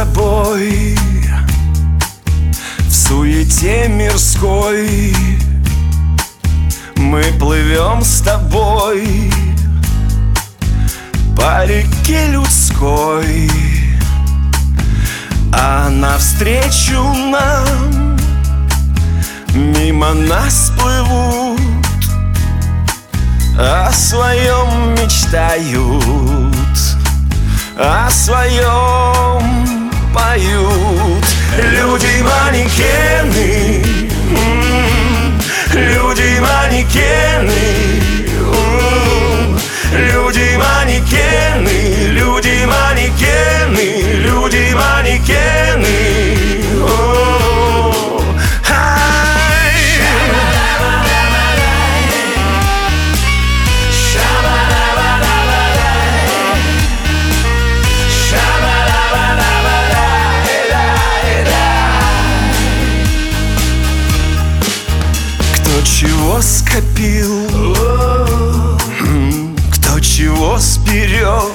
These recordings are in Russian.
тобой в суете мирской. Мы плывем с тобой по реке людской, а навстречу нам мимо нас плывут, о своем мечтают, о своем поют. Люди-манекены, люди-манекены, люди-манекены, люди-манекены, люди-манекены. Кто чего скопил, кто чего сберег,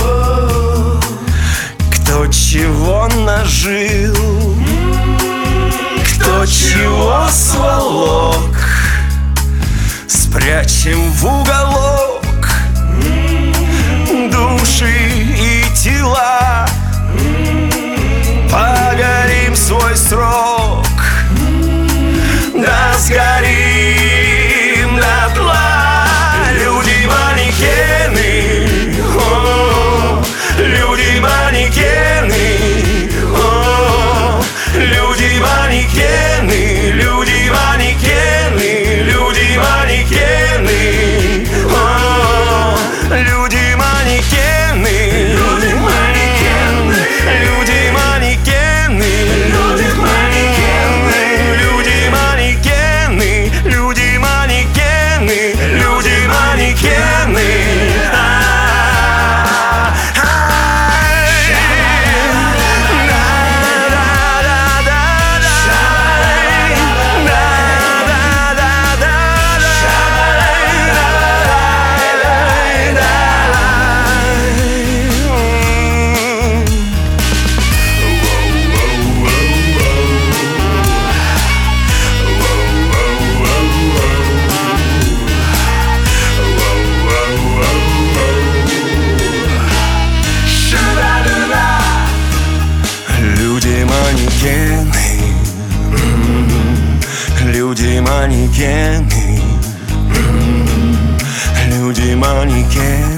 кто чего нажил, кто чего сволок, спрячем в уголок души и тела, погорим свой срок, да сгорим дотла. Люди-манекены, люди-манекены, люди-манекены, люди-манекены, люди-манекены, люди-манекены, люди-манекены, люди-манекены, люди-манекены, люди-манекены. Люди-манекены, люди-манекены.